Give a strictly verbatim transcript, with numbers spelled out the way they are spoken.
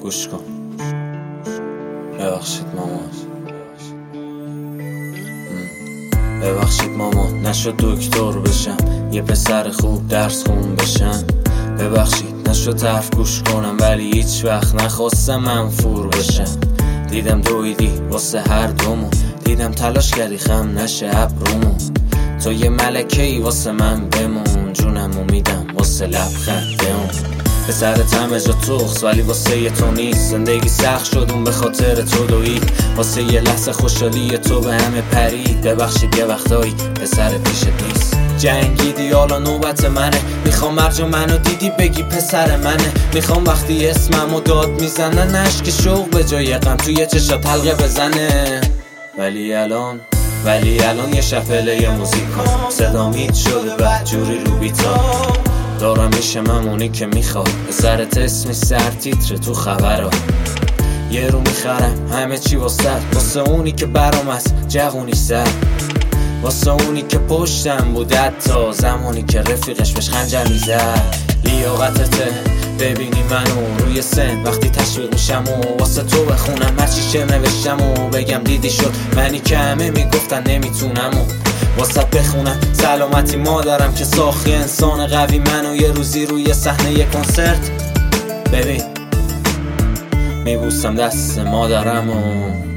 گوش کن. ببخشید مامان، ببخشید مامان نشد دکتر بشم، یه پسر خوب درس خون بشم. ببخشید نشد حرف گوش کنم، ولی هیچ وقت نخواستم منفور بشم. دیدم دویدی واسه هر دومون، دیدم تلاش کردی خم نشه ابرومون. تو یه ملکه ای واسه من بمون، جونمو میدم واسه لبخندمون. به سرت همه جا توخس ولی واسه یه تو نیست. زندگی سخت شد اون به خاطر تو دوید، واسه یه لحظه خوشحالی تو به همه پرید. ببخشید یه وقتایی پسر پیشت نیست. جنگیدی حالا نوبت منه، میخوام مرجا منو دیدی بگی پسر منه. میخوام وقتی اسممو داد میزنن اشک شوق به جای غم توی چشات حلقه بزنه. ولی الان ولی الان یه شپله یه موزیک کن، صدا میت شده بدجوری رو بیتا. دارم میشه ممونی که میخواد، به سرت اسمی سر تیتر تو خبرها. یه رو میخرم همه چی واسه واسه اونی که برام از جوونی سر، واسه اونی که پشتم بود حتی زمانی که رفیقش بهش خنجر میزد. لیاقتته ببینی منو روی سن وقتی تشویق میشم و واسه تو بخونم هرچی چه نوشتم و بگم دیدی شد منی که همه میگفتن نمیتونم و واسه بخونم سلامتی مادرم که ساخی انسان قوی منو یه روزی روی صحنه یه کنسرت. ببین میبوسم دست مادرم و